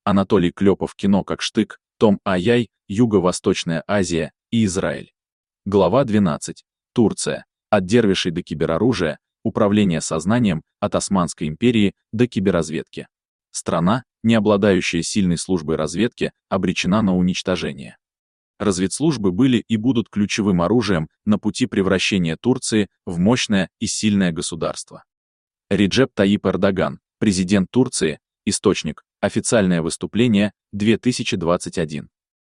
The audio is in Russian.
Анатолий Клепов. Кино как штык. Том Аяй. Юго-Восточная Азия и Израиль. Глава 12. Турция. От дервишей до кибероружия. Управление сознанием от Османской империи до киберразведки. Страна, не обладающая сильной службой разведки, обречена на уничтожение. Разведслужбы были и будут ключевым оружием на пути превращения Турции в мощное и сильное государство. Реджеп Таyyip Эрдоган, президент Турции, источник, официальное выступление, 2021.